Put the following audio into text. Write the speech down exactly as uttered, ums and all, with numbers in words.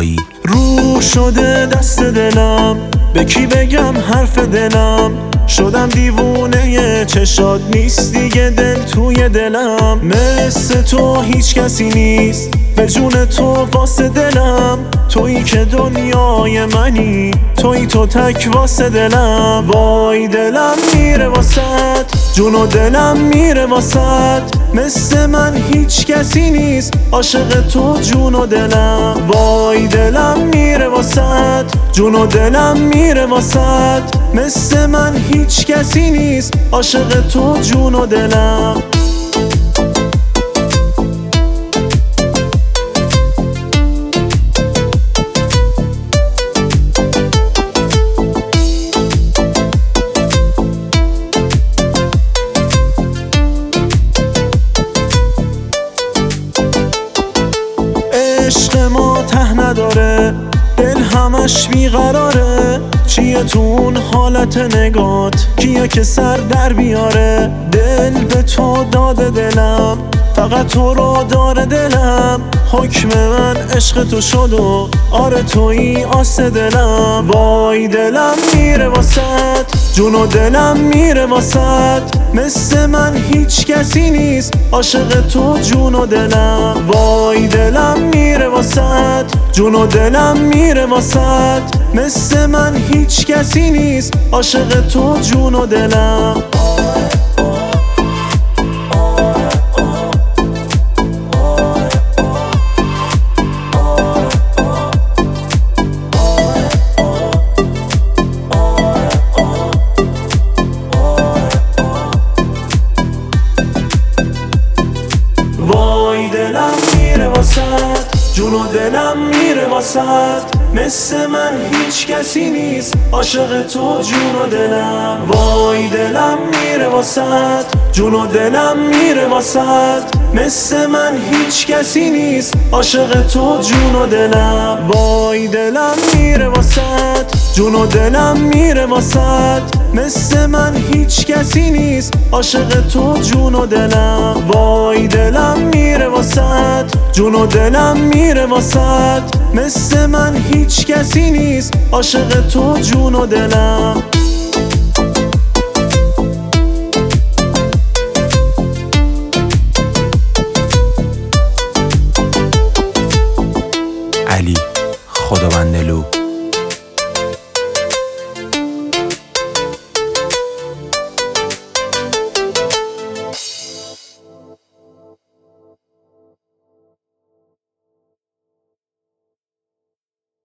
زیبایی. رو شده دست دلم، به کی بگم حرف دلم؟ شدم دیوونه چشات، نیست دیگه دل توی دلم. مثل تو هیچ کسی نیست، به جون تو واسه دلم. تویی که دنیای منی، تویی تو تک واسه دلم. وای دلم میره واسط، جون و دلم میره واسط. مثل من هیچ کسی نیست، عاشق تو جون و دلم. وای دلم میره واسط، جون و دلم میره واسط. مثل من هیچ کسی نیست، عاشق تو جون و دلم. عشق ما ته نداره، دل همش بیقراره. چیه تو اون حالت نگات، کیه که سر در بیاره؟ دل به تو داده دلم، فقط تو رو داره دلم. حکم من عشق تو شد و آره تویی آس دلم. وای دلم میره واسط، جون و دلم میره واسط. مثل من هیچ کسی نیست، عاشق تو جون و دلم. وای دلم میره واسط، جون و دلم میره واسط. مثل من هیچ کسی نیست، عاشق تو جون و دلم. وای دلم میره واسط، جون و دلم میره واسط. مثل من هیچ کسی نیست، عاشق تو جون و دلم. وای دلم میره واسط، جون و دلم میره واسط. مثل من هیچ کسی نیست، عاشق تو جون و دلم. وای دلم میره واسط، جون و دلم میره واسط. مثل من هیچ کسی نیست، عاشق تو جون و دلم. وای دلم میره واسط، جون و دلم میره واسط. مثل من هیچ کسی نیست، عاشق تو جون و دلم. علی خداوندلو.